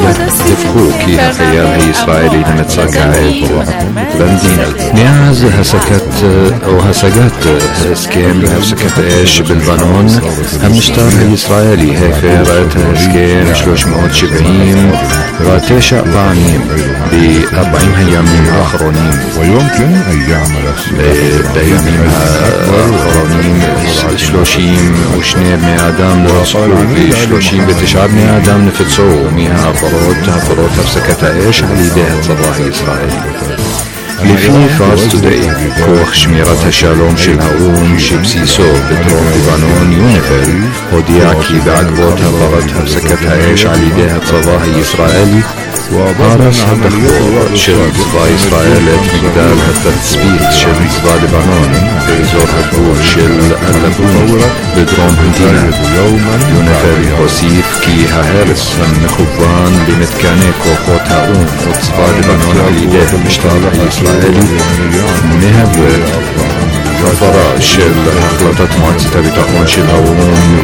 له دفقو كي هخيال هي إسرائيلي نمتساك عيب بندينة مياز هسكت أو هسقت هسكيم هسكت إيش بالبنون هم نشتار هي إسرائيلي هي فيرت هسكيم 370 وتشع بانيم ب40 أيام آخرونين ويمكن أن يعمل بأيام آخرونين 32 بني آدم لرسول ب39 بني آدم نفتسو ميها فرود هفسكت إيش على يديها صباح إسرائيل לפני פרס טודיי, כוח שמירת השלום של האו"ם שבסיסו בדרום לבנון יוניפיל הודיע כי בעקבות הפרת הפסקת האש על ידי הצבא הישראלי הרס הדחפור של צבא ישראל את מגדל התצפית של צבא לבנון באזור הגבול של אלבון בדרום המדינה. יוניפיל הוסיף כי ההרס המכוון במתקני כוחות האו"ם וצבא לבנון על ידי המשטר הישראלי מהווה הפרה של החלטת מועצת הביטחון של האו"ם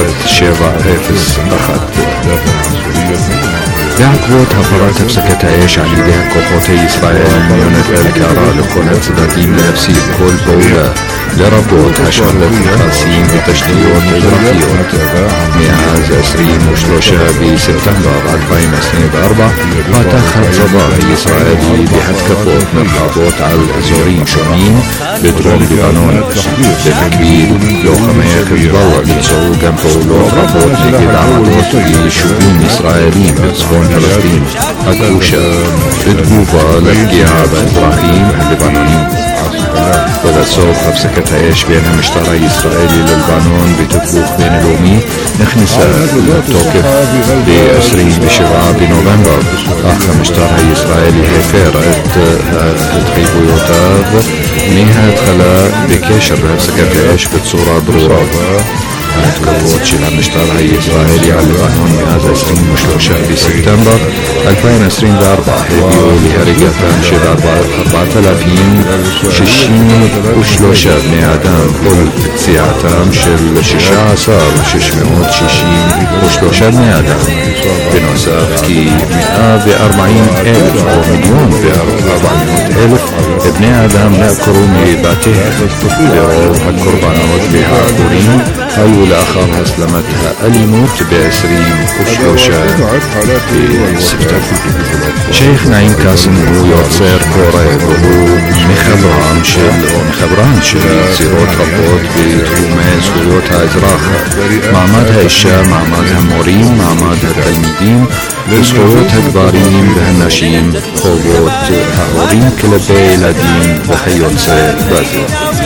1701. בעקבות הפרת הפסקת האש על ידי הכוחות הישראל יוניפיל קרא לכל הצדדים להפסיק כל פעולה לרבות השמדת נכסים ותשתיות אזרחיות. מאז 23 בספטמבר 2024 פתח הצבא הישראלי בהתקפות נרחבות על אזורים שונים בדרום לבנון. במקביל לוחמי חיזבאללה ביצעו גם פעולות רבות נגד עמדות ויישובים ישראלים בצפון פלסטין הכבושה בתגובה לפגיעה באזרחים הלבנונים. ולצורך הפסקת האש בין המשטר הישראלי ללבנון בתיווך בינלאומי נכנסה לתוקף ב-27 בנובמבר, אך המשטר הישראלי הפר את התחייבויותיו מההתחלה בקשר להפסקת האש בצורה ברורה. ההתקפות של המשטר הישראלי על לבנון מאז 23 בספטמבר 2024 הביאו להריגתם של 4,063 בני אדם ולפציעתם של 16,663 בני אדם. בנוסף, כי 140,000 או 1,400,000 בני אדם נעקרו מבתיהם, ורוב הקורבנות והעקורים היו לאחר הסלמת האלימות ב-23 בספטמבר. שייח נעים קאסם הוא יוצר קורא והוא מחברן של יצירות רבות בתחומי זכויות האזרח, מעמד האישה, מעמד המורים, מעמד התלמידים וזכויות הגברים והנשים, חובות ההורים כלפי ילדים וכיוצא בזה.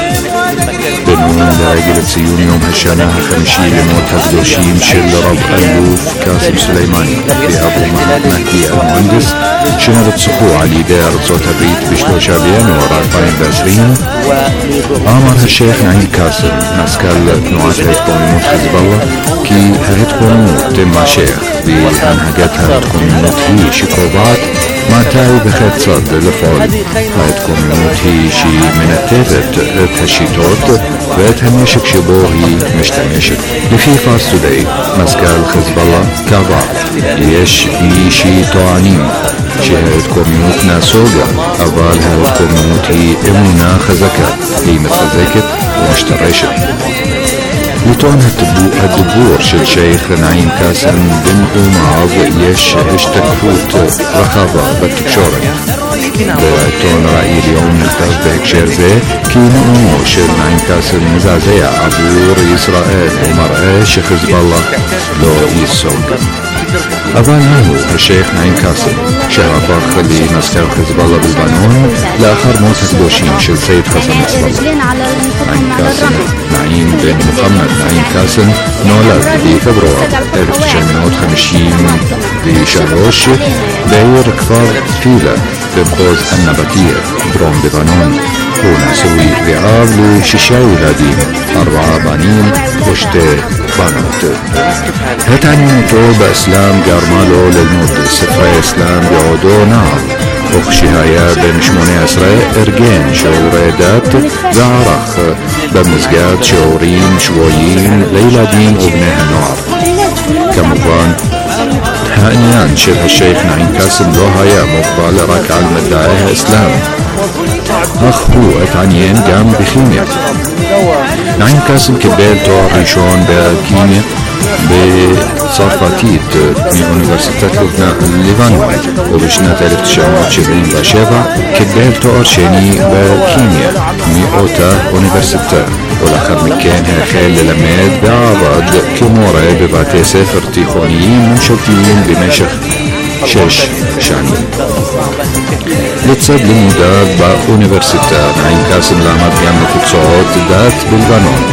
בנאום לרגל ציון יום השנה החמישי למות הקדושים של רב אלוף קאסם סולימאני ואבו מהדי אל-מוהנדס שנרצחו על ידי ארצות הברית ב-3 בינואר 2020, אמר השייח נעים קאסם, מזכ"ל תנועת ההתקוממות חיזבאללה, כי ההתקוממות תימשך והנהגת ההתקוממות היא שקובעת מתי וכיצד לפעול. ההתקוממות היא שמנתבת את השיטות ואת הנשק שבו היא משתמשת. לפי פרס טודיי, מזכ"ל חיזבאללה קבע, יש מי שטוענים שההתקוממות נסוגה, אבל ההתקוממות היא אמונה חזקה, היא מתחזקת ומשתרשת. לטעון הדיבור של שייח נעים קאסם בנאומיו יש השתקפות רחבה בתקשורת. בעיתון ראי ליום נכתב בהקשר זה כי נאומו של נעים קאסם מזעזע עבור ישראל ומראה שחיזבאללה לא ייסוג. אבל מהו השייח נעים קאסם שהפך למזכ"ל חיזבאללה בלבנון לאחר מות הקדושים של סייד חסן נסראללה? נעים קאסם, נעים בן מוחמד נעים קאסם, נולד בפברואר 1953 בעיר כפר פילה במחוז הנבטיה, דרום לבנון. הוא נשוי ואב ל6 ילדים, 4 בנים ו2 בנות. התעניינותו באסלאם גרמה לו ללמוד ספרי אסלאם בעודו נער, וכשהיה בן 18 ארגן שיעורי דת וערך במסגד שיעורים שבועיים לילדים ובני הנוער. כמובן, העניין של השייך נעים קאסם לא היה מוגבל רק על מדעי האסלאם, אך הוא התעניין גם בכימיה. נעים קאסם קיבל תואר ראשון בכימיה בצרפתית מאוניברסיטת לבנון, ובשנת 1977 קיבל תואר שני בכימיה מאותה אוניברסיטה, ולאחר מכן החל ללמד ועבד כמורה בבתי ספר תיכוניים ממשלתיים במשך 6 שנים. לצד לימודיו באוניברסיטה, נעים קאסם למד גם מקצועות דת בלבנון.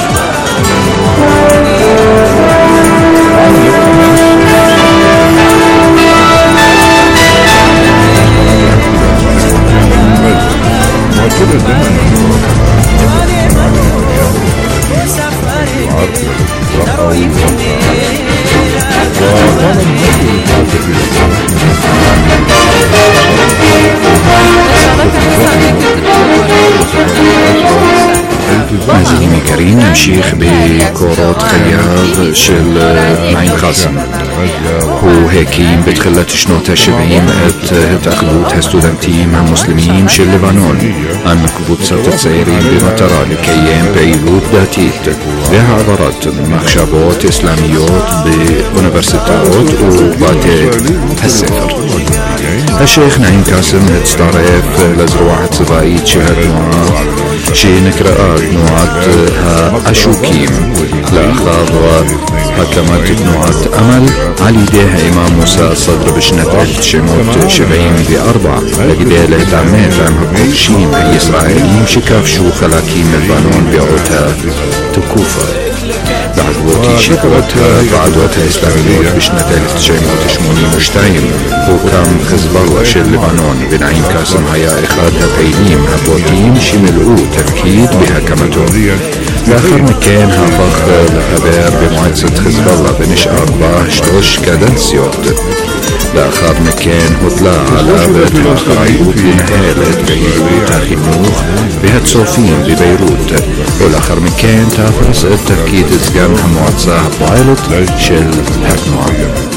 מאזינים יקרים, נמשיך בקורות חייו של נעים קאסם. הוא הקים בתחילת שנות ה-70 את התאחדות הסטודנטים המוסלמיים של לבנון עם קבוצת הצעירים במטרה לקיים פעילות דתית והעברת מחשבות אסלאמיות באוניברסיטאות ובתי הספר. השייך נעים קאסם הצטרף לזרוע הצבאית של התנועה שנקראה תנועת האשוקים לאחר הקמת תנועת אמל על ידי האימאם מוסא סדר בשנת 1974 כדי להתעמת עם הכובשים הישראלים שכבשו חלקים מלבנון באותה תקופה. בעקבות ישיבות הוועדות האסלאמיות בשנת 1982 הוקם חזבאללה של לבנון, ונעים קאסם היה אחד הפעילים הבולטים שמילאו תפקיד בהקמתו. לאחר מכן הפך לחבר במועצת חזבאללה ונשאר בה 3 קדנציות. לאחר מכן הוטלה עליו את האחריות לנהל את פעילות החינוך והצופים בביירות, ולאחר מכן תפס את תפקיד סגן המועצה הפועלת של התנועה.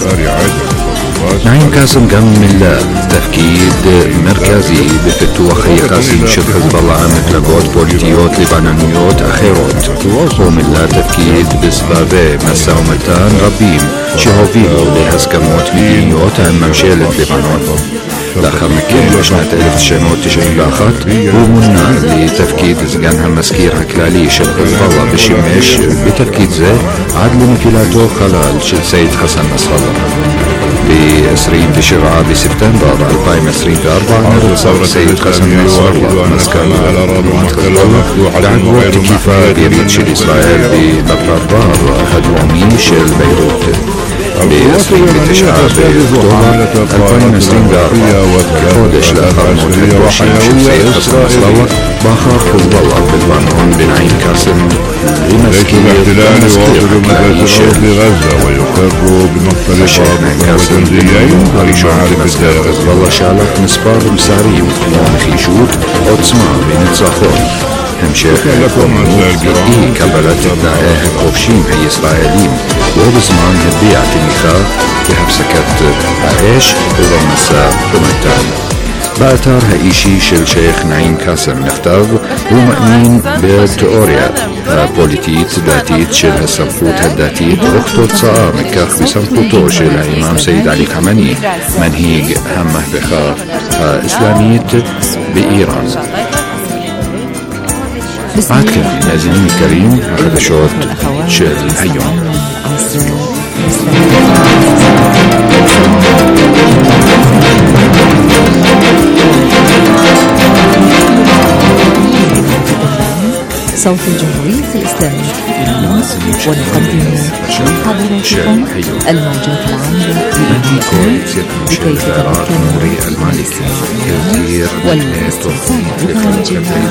נעים קאסם גם מילא תפקיד מרכזי בפיתוח היחסים של חזבאללה עם מפלגות פוליטיות לבנוניות אחרות. הוא מילא תפקיד בסבבי משא ומתן רבים שהובילו להסכמות מדיניות עם ממשלת לבנון. לאחר מכן בשנת 1991 הוא מונה לתפקיד סגן המזכיר הכללי של חזבאללה ושימש בתפקיד זה עד לנפילתו חלל של סייד חסן נסראללה. ב-27 בספטמבר 2024 נרצח סייד חסן נסראללה מזכ"ל תנועת חזבאללה בעקבות תקיפה אווירית של ישראל בפרבר הדרומי של ביירות. ב-29 באוקטובר 2024, כחודש לאחר מות הגרושים של סייד חסן נסראללה, בחר חזבאללה בלבנון בנעים קאסם למזכיר הכללי של השייך נעים קאסם בנאום הראשון כמזכיר חזבאללה שלח מספר מסרים כמו נחישות, עוצמה וניצחון. המשך ההתקוממות ואי קבלת תנאי הכובשים הישראלים, ובזמן הביע תמיכה בהפסקת האש ובמשא ומתן. באתר האישי של שייך נעים קאסם נכתב: הוא מאמין בתיאוריה הפוליטית-דתית של הסמכות הדתית, וכתוצאה מכך בסמכותו של האימאם סייד עלי חמני, מנהיג המהפכה האסלאמית באיראן. עד כאן מאזינים יקרים, החדשות של היום. صوت الجمهورية الإسلامية ونقدم لحضراتكم الموجات العامة لكي نوري المالكي والاستفسار ببرامجنا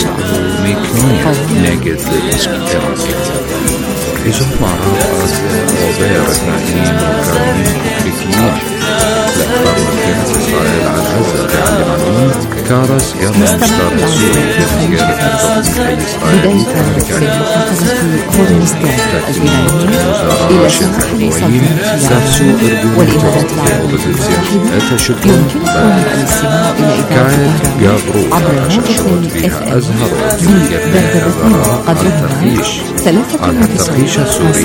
نجد للإسكتراك إذن معرض وبير اثنين وكانين مخلفين لأخبار مكانة إسرائيل عن غزة في لبنان كارس يرى مشتر سوري بمسيرة التوقيع الإسرائيلي الأمريكاني هورمزداد الإيراني إلى سماح لصوت سافسو والإمارات العربية المتحدة يمكنكم الاستماع إلى إذاعة عبر الموجة FM بدرجتين قدرها 93.7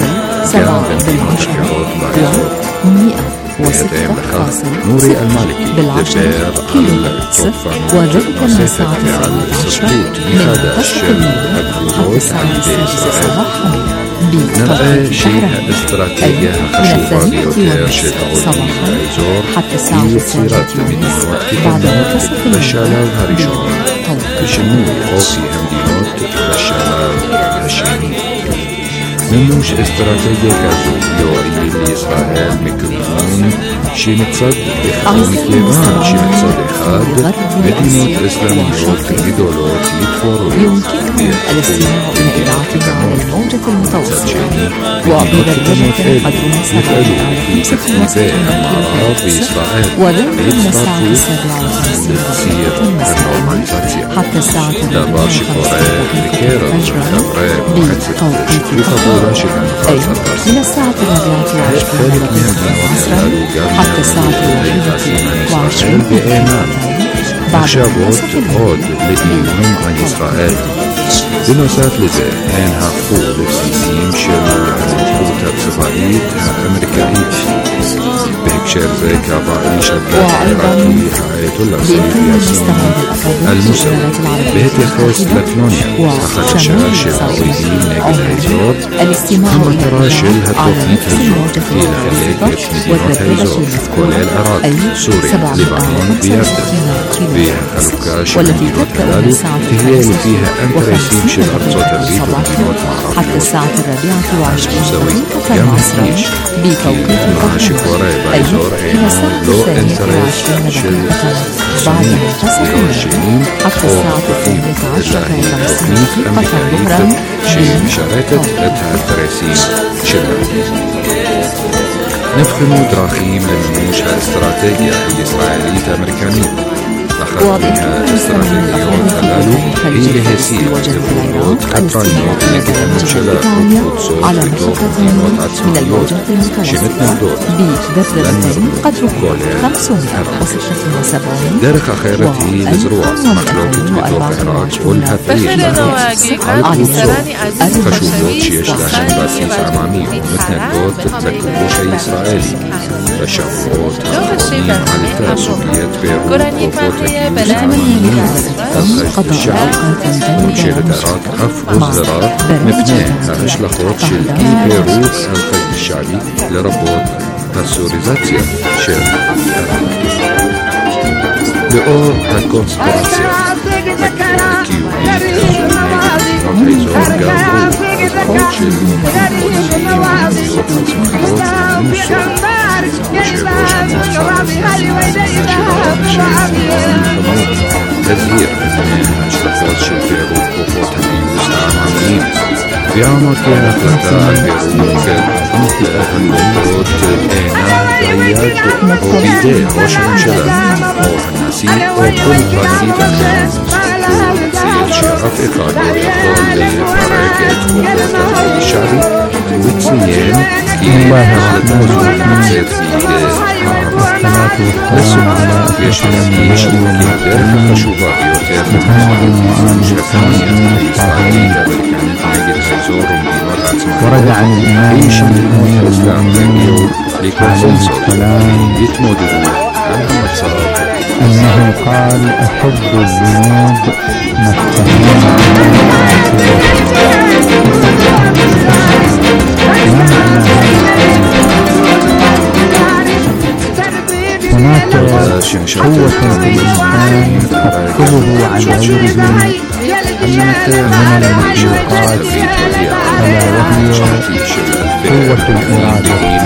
نوري المالكي بالعشرة كيلو هرتز وذلك من الساعة 17 من منتصف الليل حتى الساعة 6 صباحا نرى شيء استراتيجية خشوبة بيوتير صباحا حتى الساعة 9 بعد منتصف الليل بالشلال هريشون بشمول أوفي همدينوت بالشلال هشيمي منوش استراتيجية كازو يوعي لإسرائيل ميكروفون شي متصد بخامي كيفان شي متصد إخاد مدينة إسلاميات جدولات يتفوروا يمكنكم الاستماع إلى إذاعتنا على الموجة المتوسطة وبدرجة قدرها 7 بإسرائيل وذلك من الساعة 57 مساء حتى الساعة 8 أي من الساعة 24 عصرا حتى الساعة 21 بعد منتصف الليل لإيمان عن إسرائيل بنوسات لذا هين هفو لبسيسيم شل القوة الصغيرة الأمريكية بهكشير زي كابائي شدات العراقي حقيت الأسرية المسوي بهت يخيص لكنونيا أخذ شال شل عويدين ناقل هيزور أما ترى شل هتوفيت هزور في الخليج مدينات هيزور كل العراق سوريا لبنان بيردن بها خلقاش مدينات هلالو هي اللي فيها أنترسيم شل أرضات الريف ومدينات معرفة حتى الساعة 24 عصرا بتوقيت القاهرة أي من الساعة 23 بعد منتصف الليل حتى الساعة 12:50 ظهرا شركة الترسيم شلة نفهم دراخيم للنموش الاستراتيجية الإسرائيلية الأمريكانية أخذها استراتيجيات هلالو هي لهسية الفروض قطرانيات نجد المشلات والصوت على لطوق من عتصميات الموجة المتوسطة شمتنا الدور بدرجتين قدرها 576 دارك أخيرتي لزروع مخلوقة بطور إحراج والهفريش خشوبات شيش لحن باسيس عمامي ومثل الدور تتلكبو شي إسرائيلي بشعبوت هفرونين على سوريات بيرو وفوت الشعب ومشير دارات حف وزراء مبنى هرش لخوت شلكي بيرو القلب الشعبي لربوت السوريزاتيا شير لأو الكونسبراسيا تزهير أشرفات شبيرو وقوة اليوز عمامين بيعمل فيها أخلاقها البيرو مثل أهل إينا رياض وبيدي روش المشلة وهنسي وكل رصيدة سيد شرف إقادة يقول لفرقة وقوة الشعبي وتسيين كي لتوزن من سيرسيك والصلاة والسلام على أشرف الأنبياء والمرسلين محمد وآله الطاهرين الطاهرين. ورد عن الإمام أمير المؤمنين عليه السلام أنه قال: أحب الذنوب ما اشتهينا ما معنى هناك قوة في الإنسان تفصله عن غيره من المخلوقات، ألا وهي قوة الإرادة.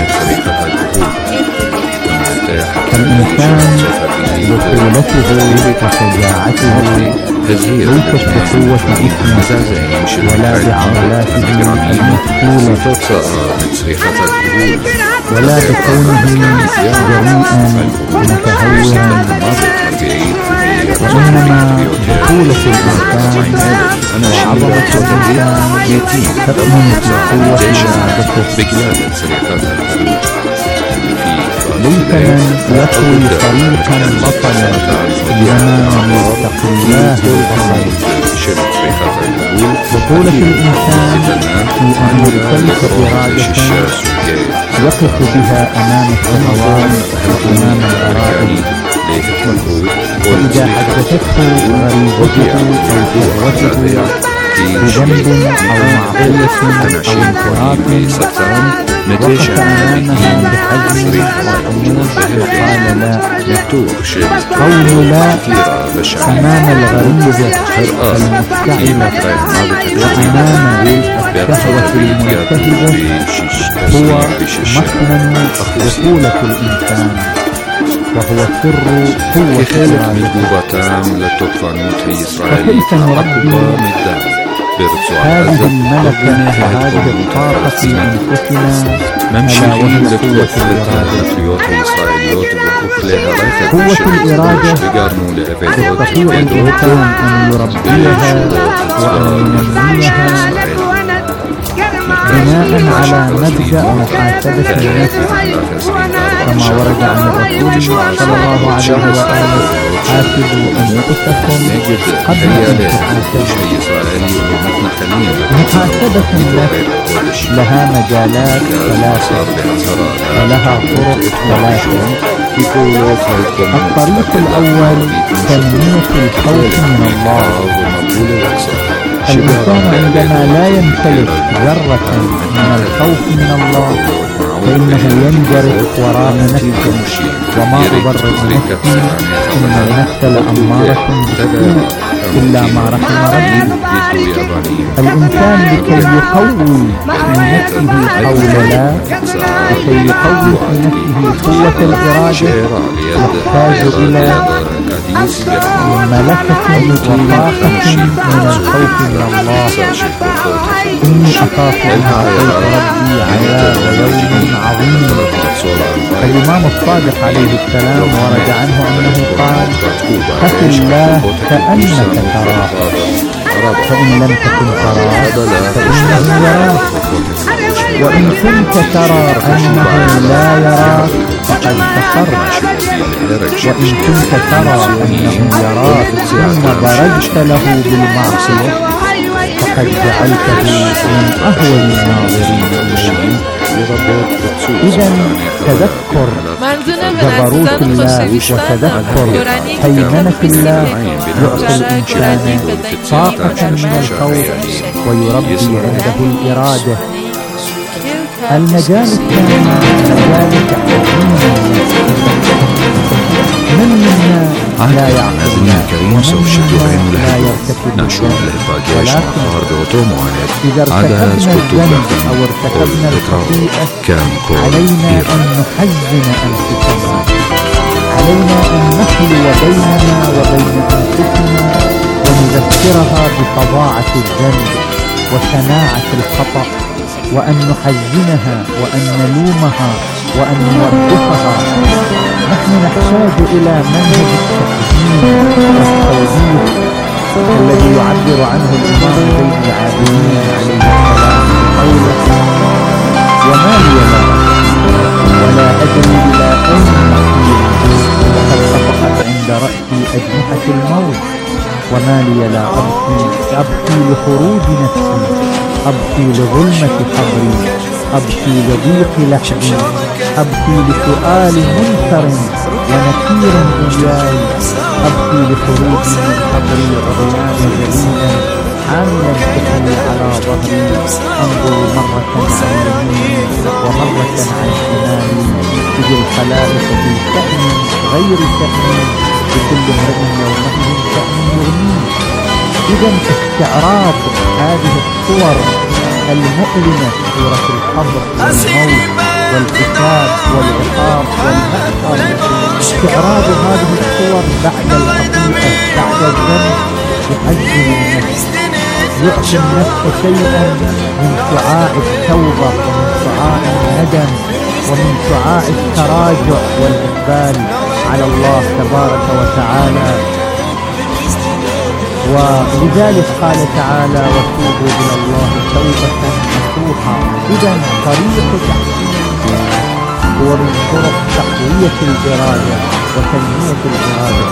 فالإنسان بقوته وشجاعته ليست بقوة جسمه ولا بعضلاته المفتولة ولا بكونه جريئا متهورا، وإنما إنما بطولة الإنسان وعظمة الإنسان تكمن في قوة إرادته. ليس من يطوي طريقا بطلا إنما من يتقي الله البطل. بطولة الإنسان في أن يمتلك إرادة يقف بها أمام الشهوات وأمام الغرائز، وإذا حدثته غريزته أو شهوته بذنب أو معصية أو انحراف وقف أمامها بحزم وحمود وقال لا. قول لا أمام الغريزة المفتعلة وأمام الشهوة الملتهبة هو مكمن بطولة الإنسان، وهو سر قوة إرادته. فكيف نربي هذه الملكة وهذه الطاقة في أنفسنا ألا وهي قوة الإرادة؟ قوة الإرادة يستطيع الإنسان أن يربيها وأن ينميها بناء على مبدأ محاسبة النفس، كما ورد عن الرسول صلى الله عليه وسلم: حاسبوا أنفسكم قبل أن تحاسبوا. محاسبة النفس لها مجالات ثلاثة ولها طرق ثلاثة. الطريق الأول تنمية الخوف من الله. الإنسان عندما لا يمتلك ذرة من الخوف من الله فإنه ينجرف وراء نفسه، وما أبرر نفسي إن النفس لأمارة بالسوء إلا ما رحم ربي. الإنسان لكي يقوي في نفسه قول لا، لكي يقوي في نفسه قوة الإرادة، يحتاج إلى ملكة وطاقة من الخوف من الله. إني أخاف أن أعطيت ربي عذاب يوم عظيم. الإمام الصادق عليه السلام ورد عنه أنه قال: خف الله كأنك تراه، فإن لم تكن تراه فإنه يراك، وإن كنت ترى أنه لا يراك فقد كفرت، وإن كنت ترى أنه يراك ثم برجت له بالمعصية فقد جعلته من أهون الناظرين إليه. إذا تذكر جبروت الله وتذكر هيمنة الله يعطي الإنسان طاقة من الخوف ويربي عنده الإرادة. المجال الثاني مجال تحكيم من منا لا يعقل الكريم سوشت بعين الهدف نشوف الهباجيش مخار بأوتوموانات إذا ارتكبنا الذنب أو ارتكبنا الخطيئة علينا أن نحزن أنفسنا، علينا أن نخلو بيننا وبين أنفسنا ونذكرها بفظاعة الذنب وشناعة الخطأ، وأن نحزنها وأن نلومها وأن نوبخها. نحن نحتاج إلى منهج التحزين والتوبيخ الذي يعبر عنه الإمام زين العابدين عليه السلام بقوله: وما لي لا ولا أدري إلى أين مصيري، وقد خفقت عند رأسي أجنحة الموت، وما لي لا أبكي لخروج نفسي، أبكي لظلمة قبري، أبكي لضيق لحدي، أبكي لسؤال منكر ونكير إياي، أبكي لخروجي من قبري عريان جليلا حاملا كفلي على ظهري، أنظر مرة عن يميني ومرة عن شمالي، إذ الخلائق في شأن غير شأني، بكل امرئ يومئذ شأن يغنيه. إذا استعراض هذه الصور المؤلمة، صورة القبر والموت والحساب والعقاب والمحشر، استعراض هذه الصور بعد الخطيئة بعد الذنب يحزن النفس، يعطي النفس شيئا من شعاع التوبة ومن شعاع الندم ومن شعاع التراجع والإقبال على الله تبارك وتعالى. ولذلك قال تعالى وتوبوا إلى الله توبة نصوحا. إذا طريق تحسين هو من طرق تقوية الإرادة وتنمية الإرادة.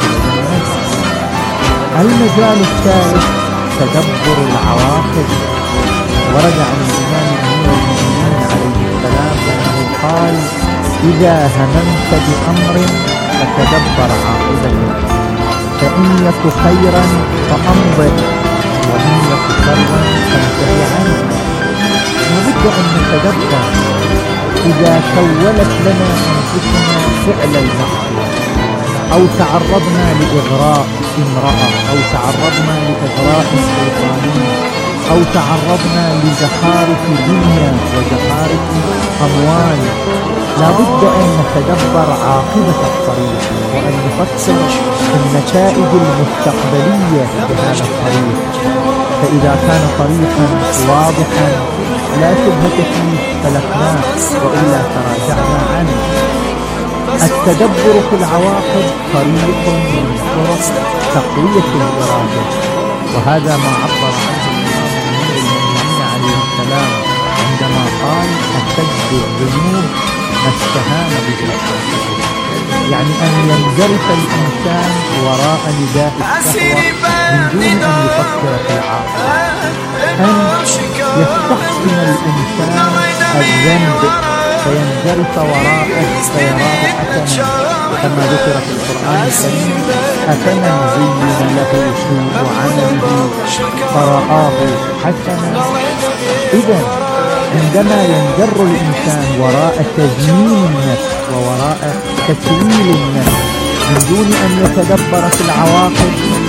المجال الثالث تدبر العواقب. ورد عن الإمام أمير المؤمنين عليه السلام أنه قال إذا هممت بأمر فتدبر عاقبته، فإن يك خيرا فأمضه وإن يك شرا فانتهي عنه. نود أن نتدبر إذا سولت لنا أنفسنا فعل المعصية، أو تعرضنا لإغراء امرأة، أو تعرضنا لإغراء شيطاني، أو تعرضنا لزخارف دنيا وزخارف أموال، لابد أن نتدبر عاقبة الطريق وأن نفكر في النتائج المستقبلية لهذا الطريق. فإذا كان طريقا واضحا لا شبهة فيه سلكناه، وإلا تراجعنا عنه. التدبر في العواقب طريق من طرق تقوية الإرادة، وهذا ما عبر عنه الإمام أمير المؤمنين عليه السلام عندما قال أشد الذنوب ما استهان به الخلق. يعني أن ينجرف الإنسان وراء نداء الشهوة من دون أن يفكر في العاقبة، أن يستحسن الإنسان الذنب فينجرف وراءه فيراه حسنا، كما ذكر في القرآن الكريم أفمن زين له سوء عمله فرآه حسنا. إذا عندما ينجر الإنسان وراء تزيين النفس ووراء تسويل النفس من دون أن يتدبر في العواقب،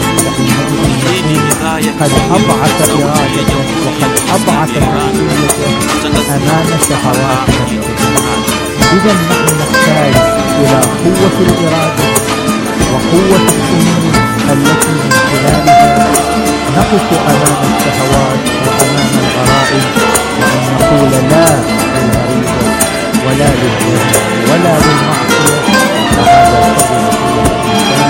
قد أضعف إرادته وقد أضعف شخصيته أمام شهوات نفسه. إذا نحن نحتاج إلى قوة الإرادة وقوة السنين التي من خلالها نقف أمام الشهوات وأمام الغرائز، وأن نقول لا للمريض ولا للذنب ولا للمعصية. وهذا الفضل الإنسان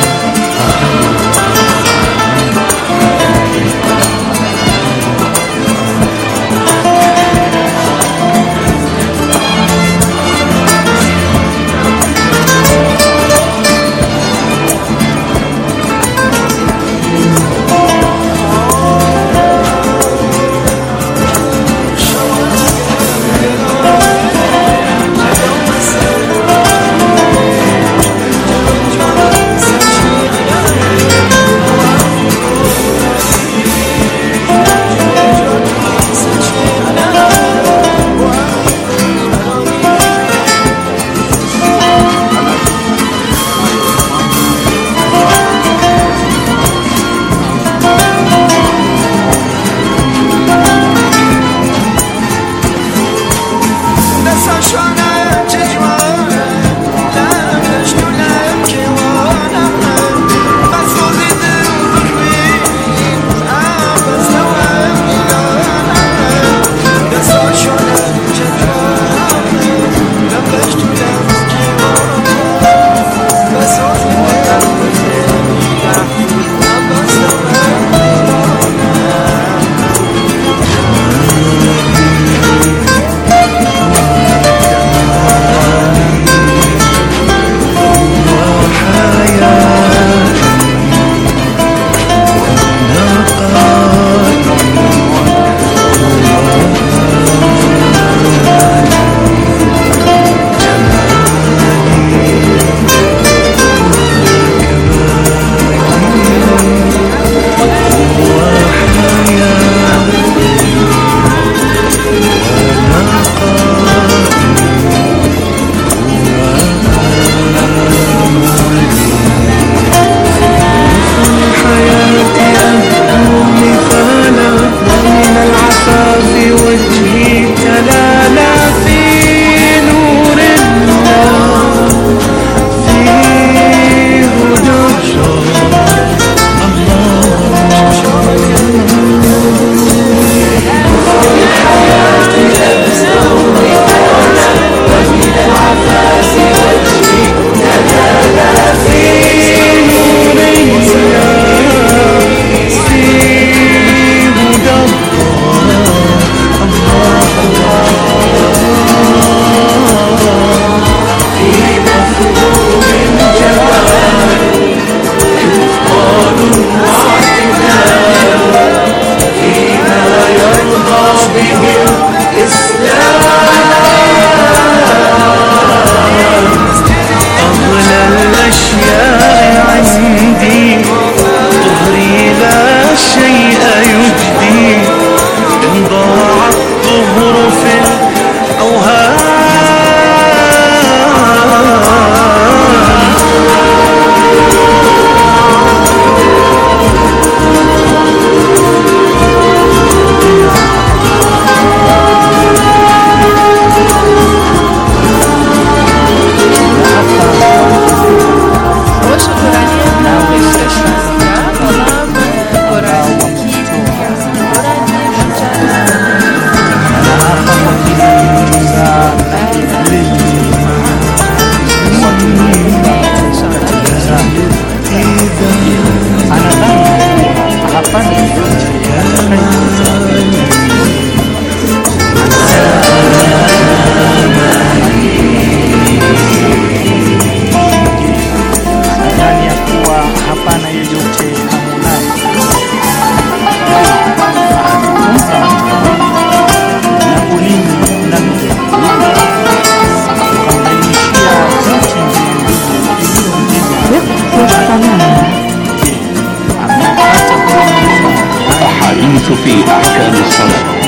الحديث في أحكام الصلاة.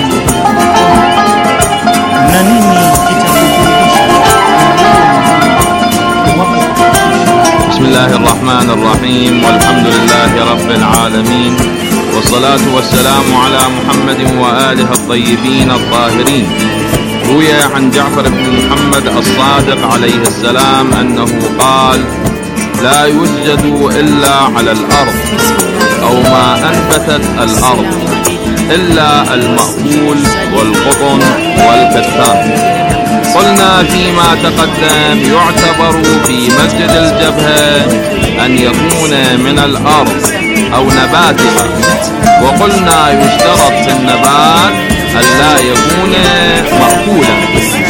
بسم الله الرحمن الرحيم، والحمد لله رب العالمين، والصلاة والسلام على محمد وآله الطيبين الطاهرين. روي عن جعفر بن محمد الصادق عليه السلام أنه قال: لا يسجد إلا على الأرض أو ما أنبتت الأرض إلا المأكول والقطن والكتان. قلنا فيما تقدم يعتبر في مسجد الجبهة أن يكون من الأرض أو نباتها، وقلنا يشترط في النبات ألا يكون مأكولا.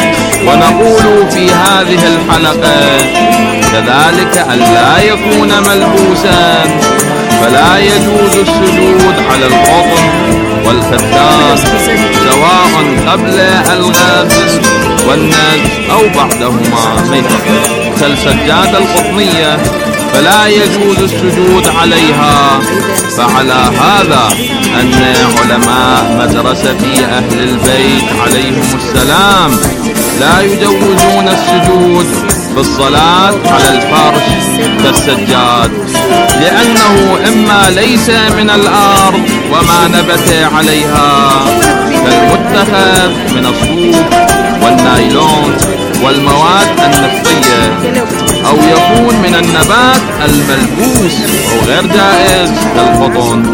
ونقول في هذه الحلقة كذلك ألا يكون ملبوسا، فلا يجوز السجود على القطن والكتان سواء قبل الغسل والنج أو بعدهما ميتة. كالسجادة القطنية فلا يجوز السجود عليها. فعلى هذا أن علماء مدرسة أهل البيت عليهم السلام لا يجوزون السجود بالصلاة على الفرش كالسجاد، لأنه إما ليس من الأرض وما نبت عليها كالمتخذ من الصوف والنايلون والمواد النفطية، أو يكون من النبات الملبوس أو غير جائز كالقطن.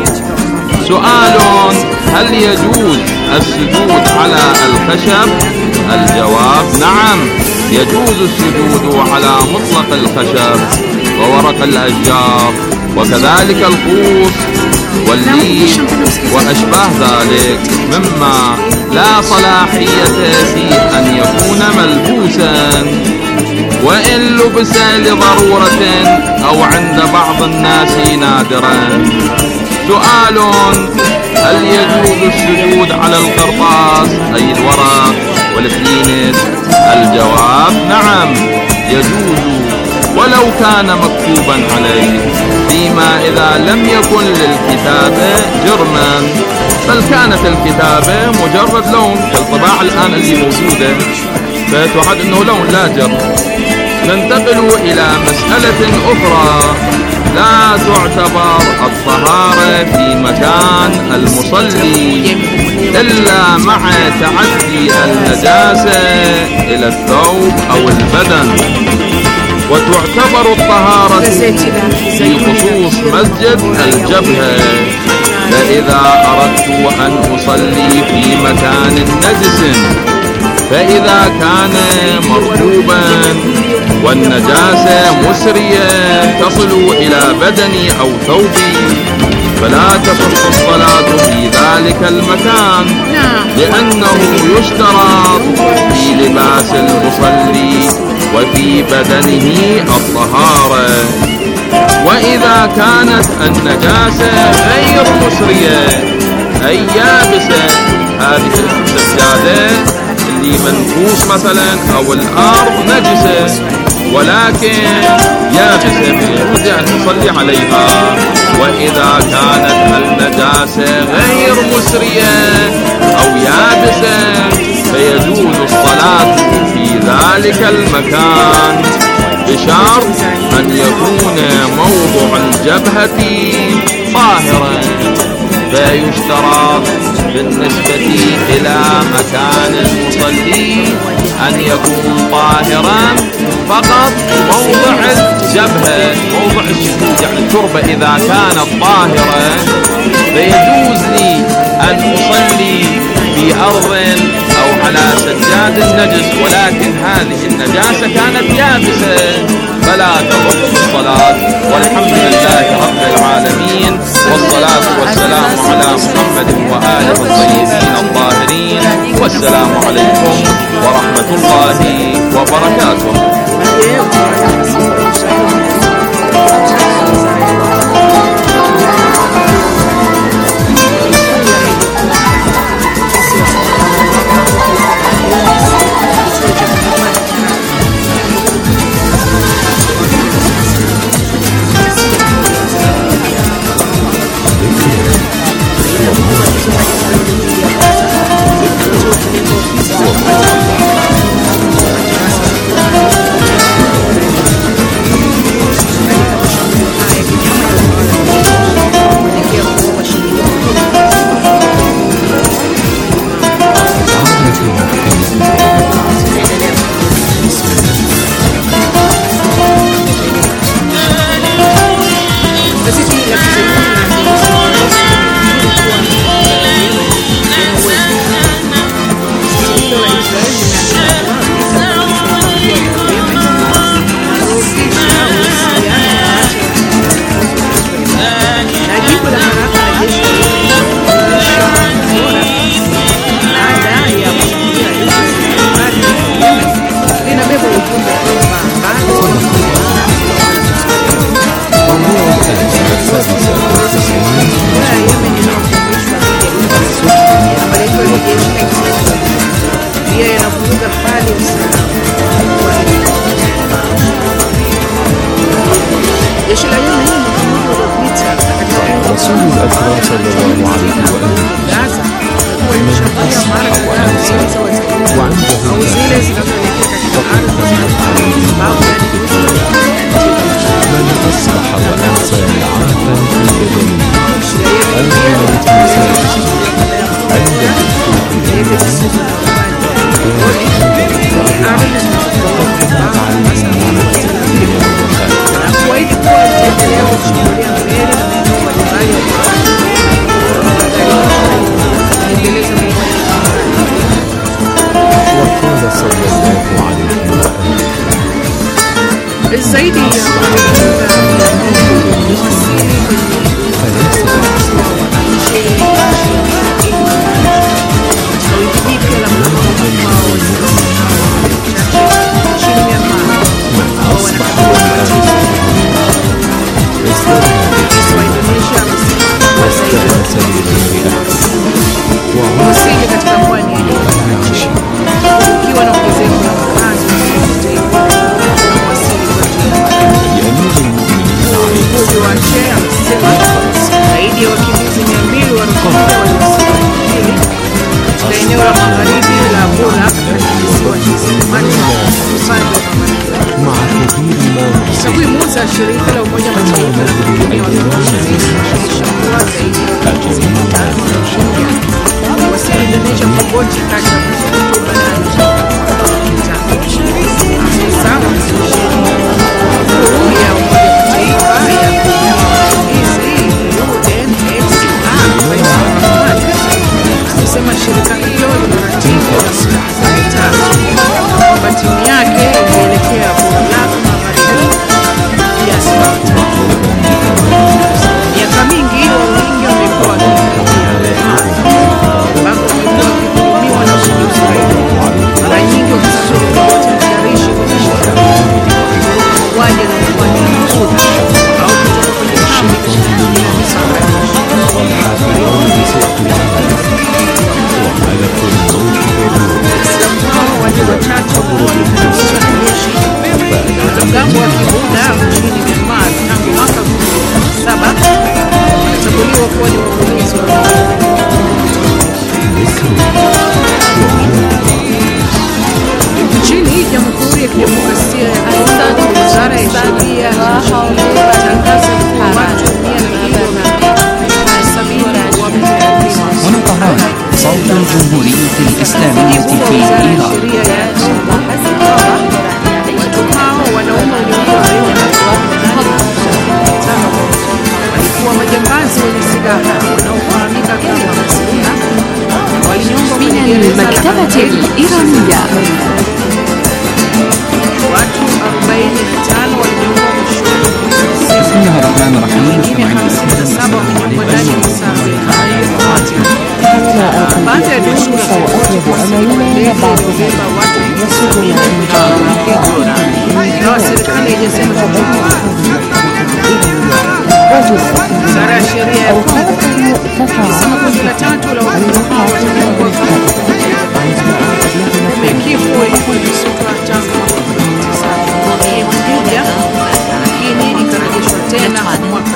سؤال: هل يجوز السجود على الخشب؟ الجواب: نعم، يجوز السجود على مطلق الخشب وورق الأشجار وكذلك الخوص والليف وأشباه ذلك مما لا صلاحية فيه أن يكون ملبوسا، وإن لبس لضرورة أو عند بعض الناس نادرا. سؤال: هل يجوز السجود على القرطاس أي الورق والفلينس؟ الجواب: نعم، يجوز ولو كان مكتوبا عليه، فيما إذا لم يكن للكتابة جرما، بل كانت الكتابة مجرد لون كالطباعة الآن اللي موجودة فتعد أنه لون لا جرم. ننتقل إلى مسألة أخرى: لا تعتبر الطهارة في مكان المصلي إلا مع تعدي النجاسة إلى الثوب أو البدن، وتعتبر الطهارة في خصوص مسجد الجبهة. فإذا أردت أن أصلي في مكان نجس، فإذا كان مرطوبا والنجاسة مسرية تصل إلى بدني أو ثوبي، فلا تصح الصلاة في ذلك المكان، لأنه يشترط في لباس المصلي وفي بدنه الطهارة. وإذا كانت النجاسة غير مسرية أي يابسة، هذه السجادة اللي منفوس مثلا أو الأرض نجسة ولكن يابسة يجوز أن تصلي عليها. وإذا كانت النجاسة غير مسرية أو يابسة فيجوز الصلاة في ذلك المكان بشرط أن يكون موضع الجبهة طاهرا. فيشترط بالنسبة إلى مكان المصلي أن يكون طاهرا فقط موضع الجبهة، موضع السجود يعني التربة إذا كانت طاهرة فيجوز لي أن أصلي في أرض أو على سجاد النجس، ولكن هذه النجاسة كانت يابسة فلا تضر الصلاة. والحمد لله رب العالمين، والصلاة والسلام على محمد وآله الطيبين الطاهرين، والسلام عليكم ورحمة الله وبركاته. Thank you. jeshi la Yemen lililopita katika رسول الأكرم صلى الله عليه وآله Gaza walishambulia mara kadhaa au zile zinazoelekea katika ardhi ambao من أصبح وأمسى عافا في بدنه أمن بتمساكه عند الدخول وقال صلى الله عليه وآله الزيدي wasili katika pwani ya ukiwa na ongezeko la wakazi ukiwachea amesema zaidi ya wakimbizi 200 waliofika waliwasili katika eneo la magharibi la Bula katika kisiwa cha Somalia upande wa takwimu za shirika la Umoja wa Mataifa la kuhudumia wakimbizi zilishakuwa zaidi ya wakimbizi 500 wasili Indonesia popote kati ya Oktoba na ya Umoja wa Mataifa ya kuhudumia wakimbizi UNHCR alisema shirika hilo linaratibu kwamba timu yake ilielekea Bula magharibi ya Somalia. Miaka mingi Warohingya wamekuwa ambako wamekuwa wakihudumiwa na Israeli, mara nyingi wakisafiri wote hatarishi kuishi waje na kufanya nzuri au kutoka kwenye kambi watu watatu wanamgambo wa Kibuda nchini Myanmar tangu mwaka 2007 wanatambuliwa kuwa ni walinzi wa nchini Jamhuri ya Kidemokrasia ya Kongo. Wizara ya Sheria imetangaza kuwa watu 270 هنا طهران صوت الجمهورية الإسلامية في إيران. watu hao wanaume walikuwa majambazi wenye silaha wanaofahamika kama Masuna walinyongwa kwenye gereza la المكتبة الإيرانية. watu 45 walinyongwa mwishoni بسم الله الرحمن الرحيم. wengine 57 wamenyongwa ndani ya masaa 48. Baada ya duru za kubeba watu ingawa serikali haijasema chochote. Wizara ya sheria ya Kongo inasema kundi la tatu la wafungwa hao watanyongwa. Hukumu ya kifo ilikuwa imesitwa tangu mwaka 1991 lakini ikarejeshwa tena mwaka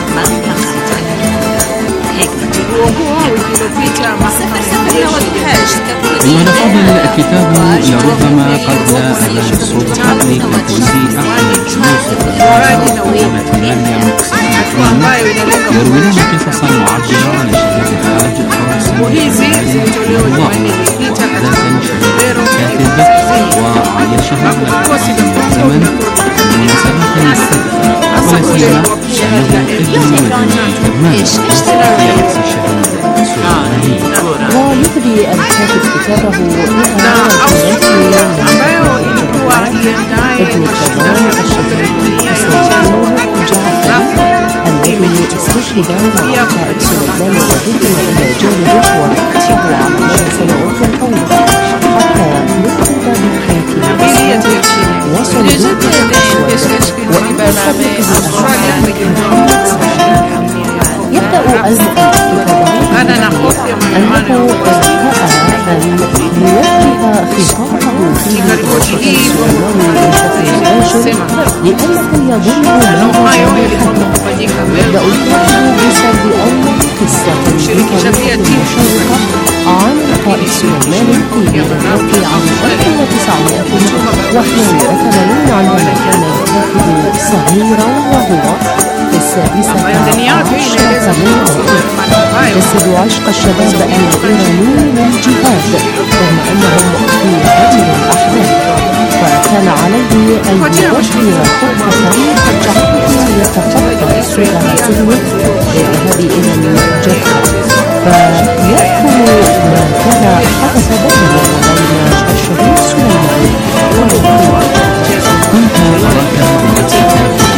2006. Huo wiki iliyopita mahakama ya kijeshi أيها الأفاضل، الكتاب لربما قبل أذان الصبح لتكوين أحد شيوخ uporaji na uovu, hatua ambayo inalenga يروي لنا قصصا معبرة عن شهيد الحاج hizi zilitolewa Jumanne iliyopita katika Lubero كاتب وعايشها vikosi vya Kongo زمن بمناسبة السادسة ولا سيما أنه ابن كرمان رئيس الشهيد سليماني. ويبدي الكاتب كتابه na Australia ambayo ilikuwa iandaye mashindano ya kombe la dunia ya mchezo wa rafu الذي استشهد وقع سليمان الوحيد إلى جانبه ورفقته عملية سنوات طويلة حتى يكتب بحياته وصل يبدأ المؤلف كتابه أنه رأى أن يوجه خطابه في السماوي لشكل مباشر لأنه يظن أنه ويتمنون عنه كان الكاتب صغيرا وهو في 16 من عمره يجسد عشق الشباب الإيراني للجهاد رغم أنهم في غير الأحداث، فكان عليه أن يوجه خطة تجعله يتخطى السلطة للذهاب إلى الجبهة، فيذكر ما كان حدث بينه وبين الشهيد سليمان ويقول: كنت أراك بنفسك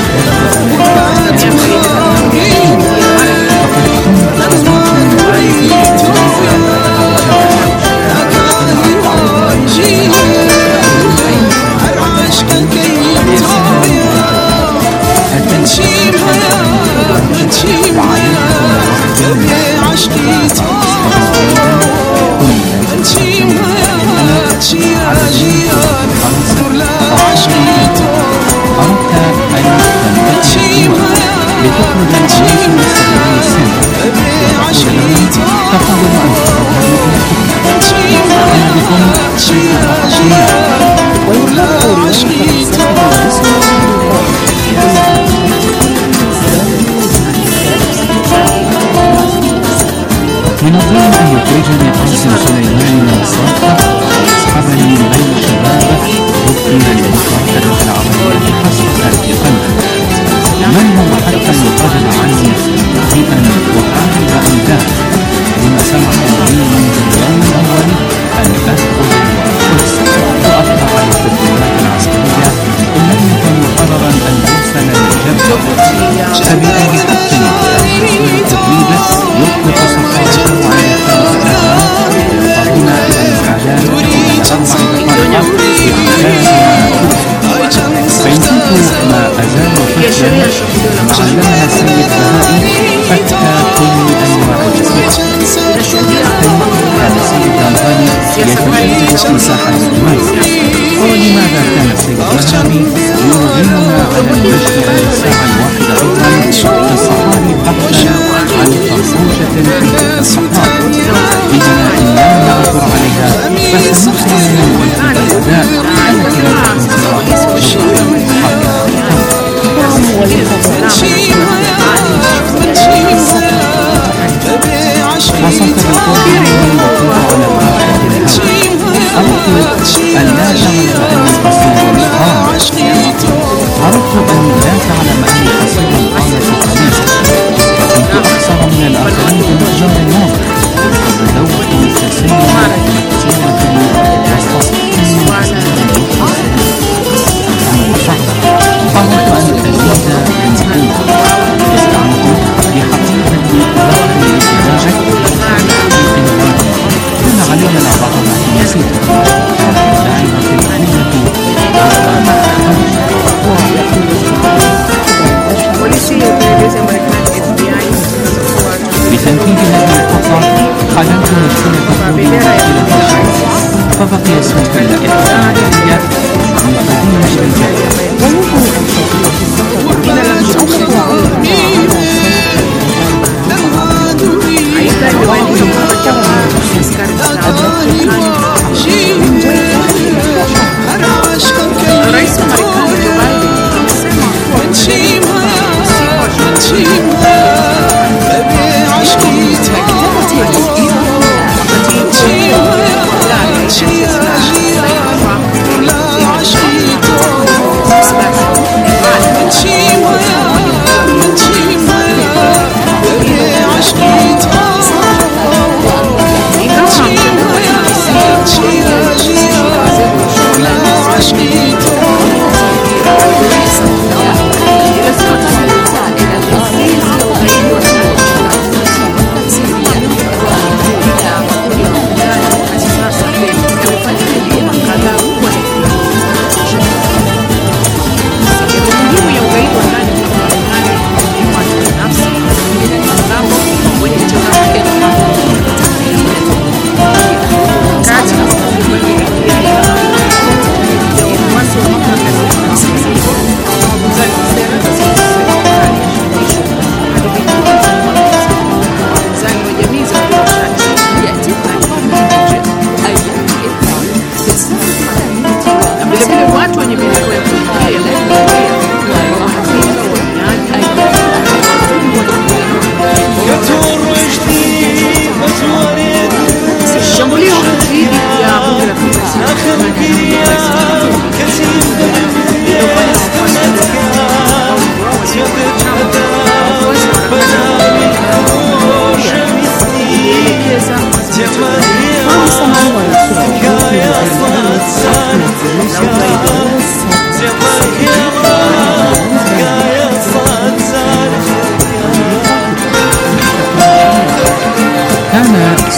من الظلم أن يخرجني قاسم سليمان من الصرفة ويسحبني من بين شبابه مبطلا للمقاتلة العربية حسب القلب. من هو حتى يقابل عني ضيئا وحارب أمداه لما سمح لي منذ اليوم الأول أن أدخل القدس وأطلع على التدريبات العسكرية إن لم يكن مقررا أن يوصل للجبهة، فبأي حق تدريبه يطلق صفاته على 5 سنوات ويضطرون إلى الاستعداد إلى 4 فإن كنت ما أزال فشلا علمها السيد بهائي فتى كل أنواع الأسلحة. كان السيد رمضاني يتميز مساحة المنزل، ولماذا كان السيد بهائي يرغمنا على المشي على الساعة 1 ظهرا في الصحاري بحثا عن فرصوشة في تلك الصحراء؟ إننا إن لم نعثر عليها فسنخرج من الأداء التي لا تكون وصلت بالقرب مني وكنت على راحة الهوى، أردت أن لا تعلم أني قصير القامة، أردت أن لا تعلم أني قصير القامة قليلا، وكنت أكثر من الآخرين بمقدار النظر، وبدوت كسيرة مكتينة واستصحيني الأمر صعب، فأردت أن أزيد من قوة، استعنت بحقيقة ظهري لسراجك كان علينا العبارة بسيطة، كانت لعبة القوة بتنفيذ هذه الخطة حللت مشكلة مشكلة العين، فبقي اسمك الإحتمالية من قديم الجاهلية. She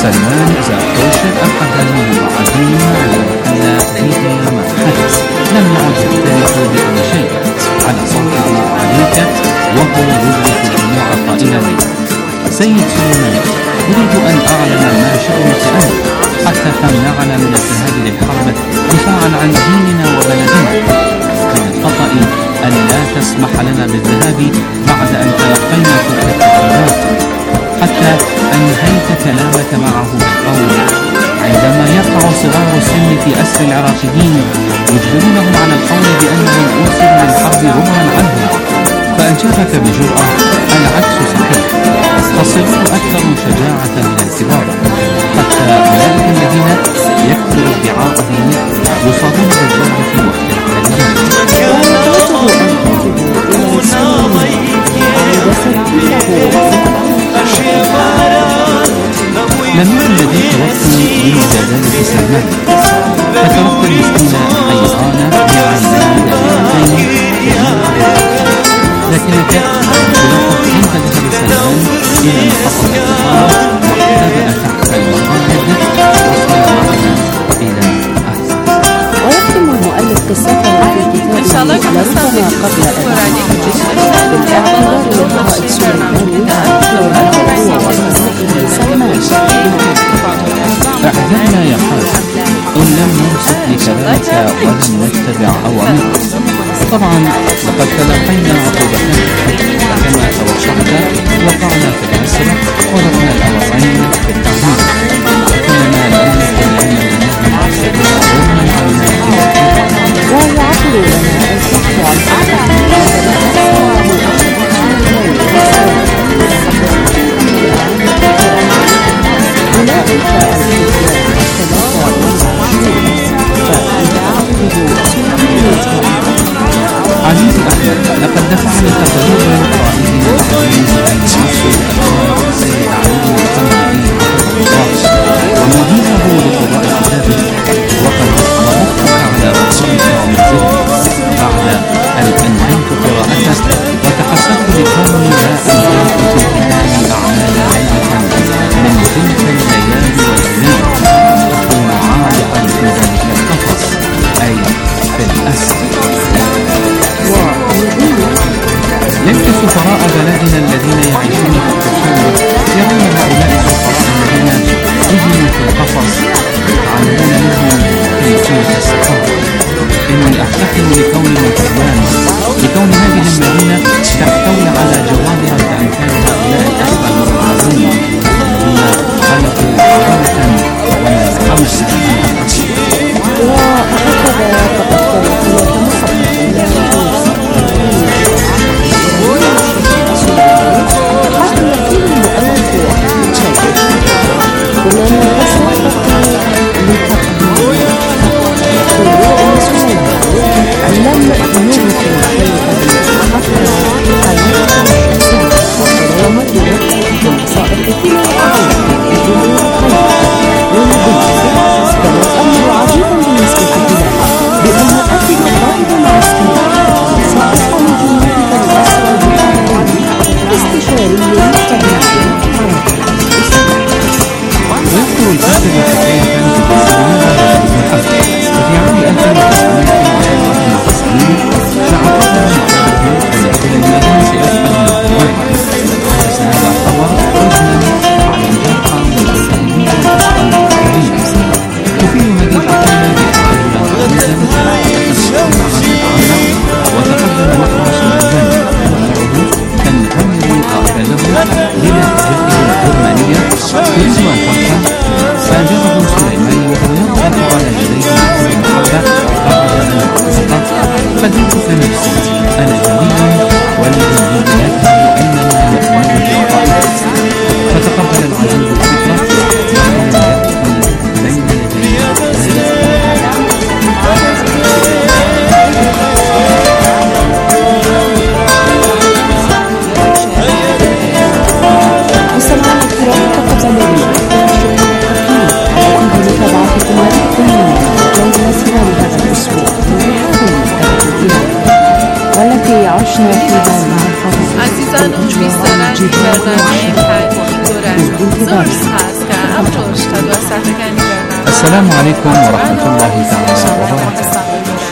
سلمان زاخوشة أخذ المبعثين على محل فيديو ما حدث. لم يعد يختلف بأي شيء على صوته عليك وهو يدرك الجموع قائلا لي: سيد سليمان، أريد أن أعلم ما شأنك أنت حتى تمنعنا من الذهاب للحرب دفاعا عن ديننا وبلدنا. من الخطأ أن لا تسمح لنا بالذهاب بعد أن تلقينا تلك التعليمات. حتى أنهيت كلامك معه بالقول: عندما يقع صغار السن في أسر العراقيين يجبرونهم على القول بأنهم أرسلوا للحرب رغما عنهم، فأجابك بجرأة: العكس صحيح، فالصغار أكثر شجاعة من الكبار، حتى أولئك الذين يكثر ادعاءهم يصابون بالجرة لم يكن لديك وقت لمجادلة سلمان، فتركت المسكين حيران بعينين دائمتين، لكنك تلاحظ كيف ذهب سلمان إلى محطة القطار واختبأ تحت المقاعد ووصل معنا إلى أحسن. ويختم المؤلف قصته في كتابه لربما قبل أن بالاعتبار لقاء سليمان أعذرنا يا خالد إن لم نمسك لكلامك ولم نتبع أوامرك. طبعا لقد تلقينا عقوبتنا كما توقعت، وقعنا في الأسر ورقنا الأوضعين في التعليم، كما لم نكن لنا سبيل رغما عنا ويعطي لنا الفحص عزيزي أحمد، لقد دفعني تقرير رأيه الحديث بين نفس الأبناء السيد علي محمد ومديره لقضاء كتابه، وقد ضبطتك على رسولك ومنزلك بعد أن أنهيت قراءته وتحسبت بكوني لا أنهيت في الكتاب أعمال ليلة من تلك الليالي والليل أكون عالقا في ذلك القفص، أي في الأسر. ليس سفراء بلدنا الذين يعيشون في القصور يرون هؤلاء السفراء الذين سجنوا في القفص يتعلمون منهم كيفية السفر. إني أفتخر لكوني مسلمان، لكون هذه المدينة تحتوي على جوامع كأمثال هؤلاء الأخوة المرعبين الذين خلقوا عبارة وملحمة عشنا فيها مع الفضل عزيزان في سلام برنامج الحادي السلام عليكم ورحمة الله تعالى وبركاته.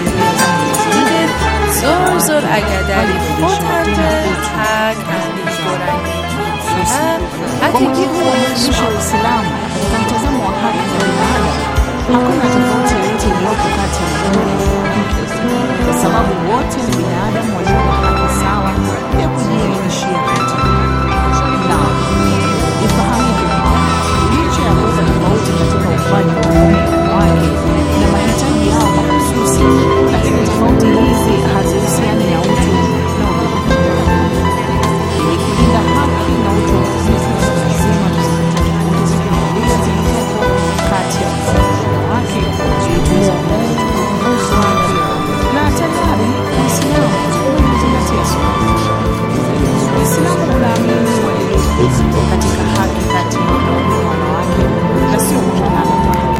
زور اگر داری خودت تک تحلیل کنی hakiki kuonyesha Uislamu katika mtazamo wa haki za binadamu, hakuna tofauti yoyote iliyopo kati ya mume na mke, kwa sababu wote ni binadamu walio na haki sawa ya kujieleweshia vitu. Na ifahamike licha ya kuwa tofauti katika uumbaji wa mume na wake na mahitaji yao mahususi, lakini tofauti hizi hazihusiani na utu na ili kulinda haki na utu wa katika haki kati ya wanaume na wanawake na sio kushindana.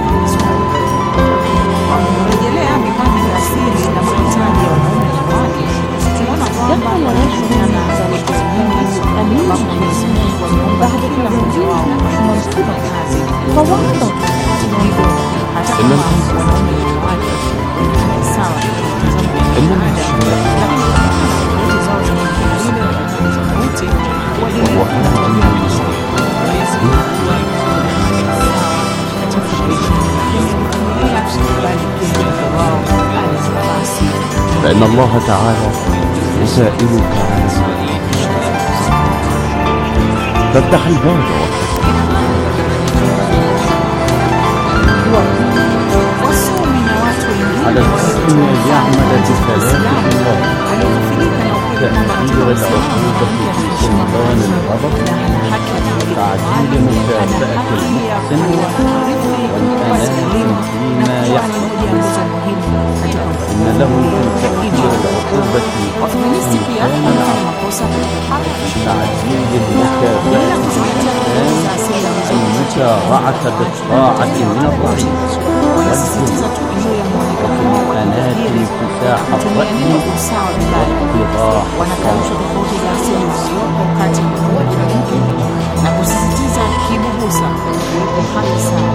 Kwa kurejelea mipango ya asili na mahitaji ya wanaume na wanawake, tunaona kwamba wanashirikiana kwa pamoja ambapo Mwenyezi Mungu ameumba kila mmoja wao kwa kazi kwa wao. Hivyo hata kama wanaume na wanawake ni sawa فإن الله تعالى يسائلك عن فافتح الباب على الحكم يعمل بكلام الله تأثير العقوبة في سلطان الغضب، تعديل مكافأة المحسن، والأمان فيما يحصل. إن له من تأثير العقوبة إمكان تعديل مكافأة الإحسان المسارعة بالطاعة من الضعيف والأنات انفتاح الرأي واقتضاء na kusisitiza kibubusa kuwepo haki sawa.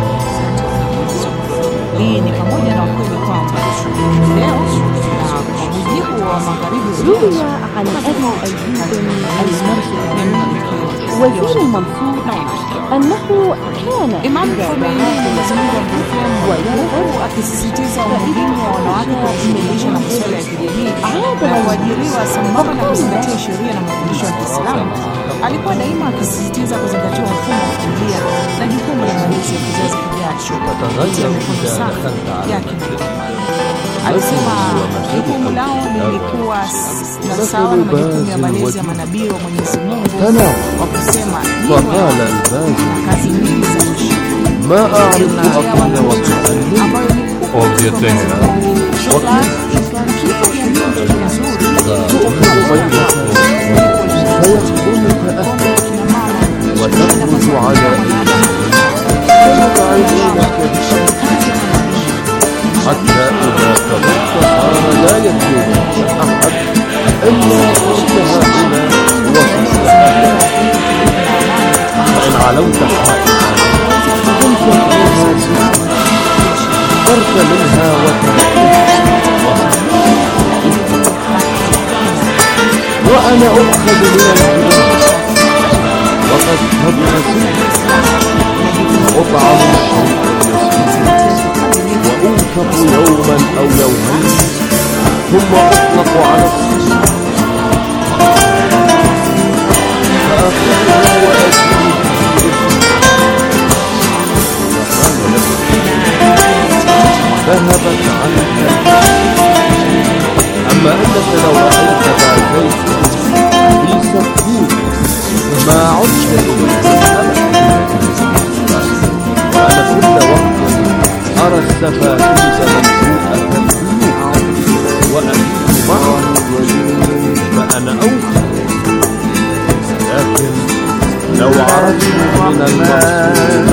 Hii ni pamoja na ukweli kwamba leo na kwa mujibu wa magharibi روي عن أبي وزير المنصور أنه كان Imam Khomeini ويرغب akisisitiza umuhimu wa wanawake kujishughulisha na masuala ya kijamii na kuajiriwa sambamba na kuzingatia sheria na mafundisho ya Kiislamu. Alikuwa daima akisisitiza kuzingatia mfumo wa familia na jukumu la malezi ya kizazi kijacho kupitia mifumo safi ya kijamii. Alisema jukumu lao lilikuwa na sawa na majukumu ya malezi ya manabii wa Mwenyezi Mungu kwa kusema na kazi nyingi za maisha. ما أعرف أقل وقتها فيخدمك أهلك وتخرج على فيبعدونك حتى إذا كبرت صار لا يكفيك أحد إلا كنت هؤلاء وفي فإن علوت حائطا فرت منها وأنا أؤخذ من الجبال وقد كبر سني وأطعم وأوكب يوما أو يومين ثم أطلق على السجن فأخذها وأسير ذهبت عنك. أما أنك لو رأيت باتيت في سفينة ما عدت إليها وأنا كل وقت أرى السفاكيس مملوءة وأبيت معه فأنا أوفى. لكن لو عرفت من المرسول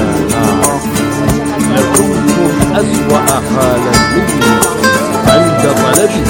لكنتم أسوأ حالا مني عند طلبه.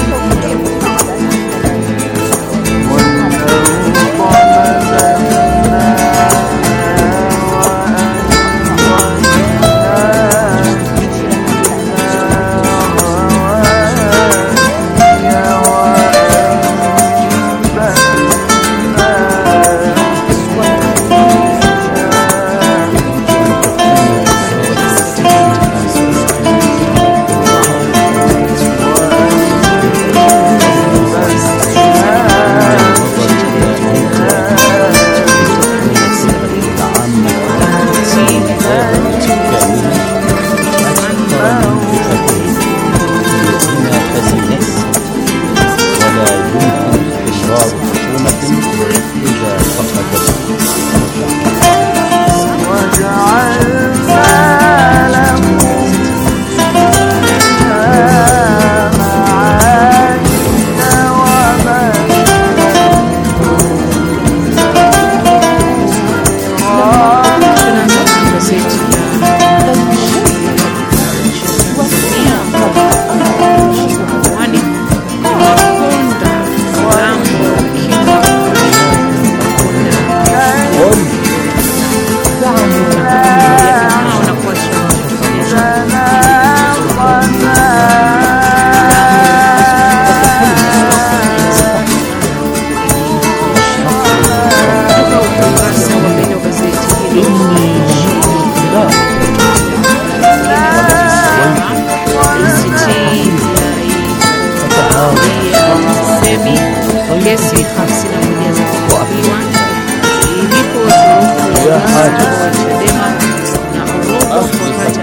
Kesi 51 za kuadhibiwa ilipo turufu ya Chadema na Orobo kupata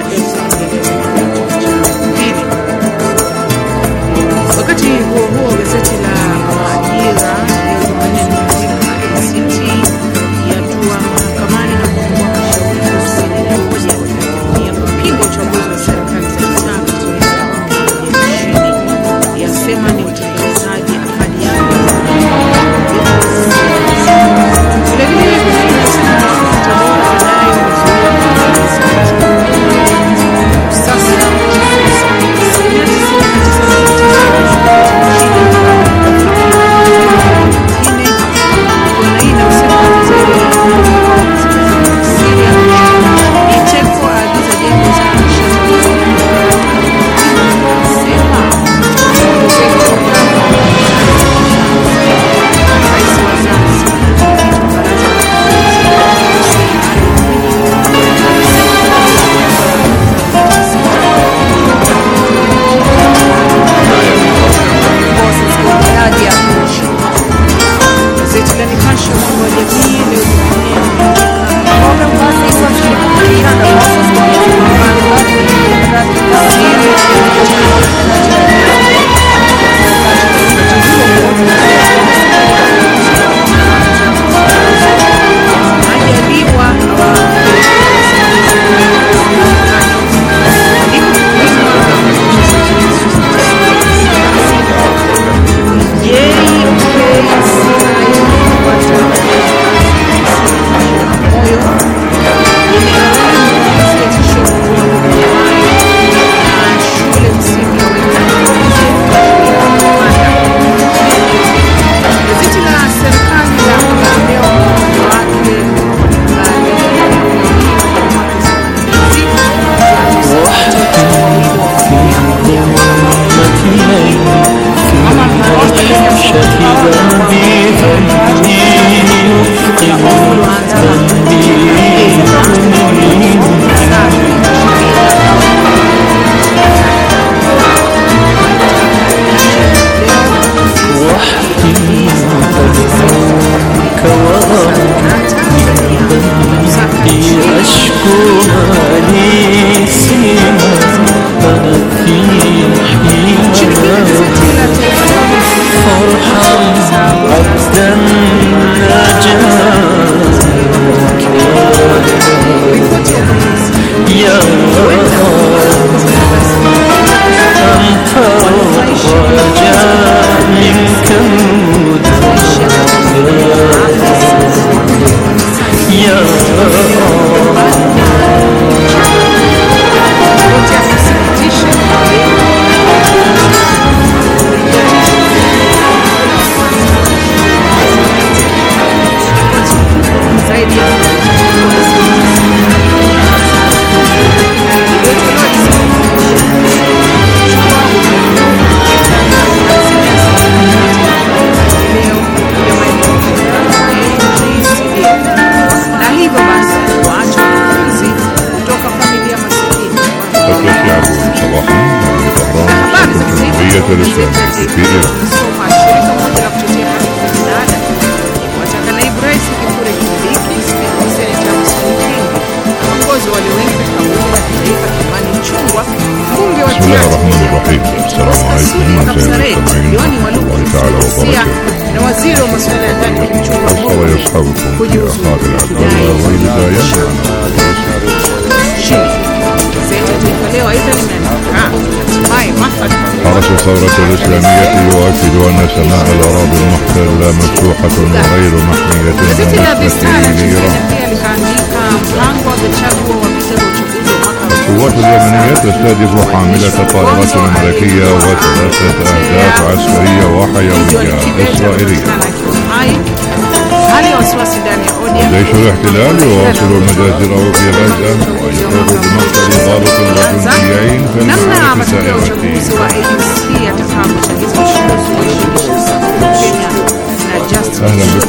pili. Wakati huo huo, gazeti la Majira leo Jumanne limeandika ACT yatua mahakamani na kufungua mashauri 61 ya kupinga uchaguzi wa serikali za mitaa nchini, yasema ni utekelezaji ahadi yake. بكم في أخاذ العدالة والهداية حرس الثورة الإسلامية يؤكد أن سماء الأراضي المحتلة مفتوحة وغير محمية بالنسبة لإيران. القوات اليمنية تستهدف حاملة طائرات ملكية وثلاثة أهداف عسكرية وحيوية إسرائيلية. جيش الاحتلال يواصل المجازر في غزة ويقر بمقتل ضابط الغزويين في المعركة الدائرة. أهلا بكم.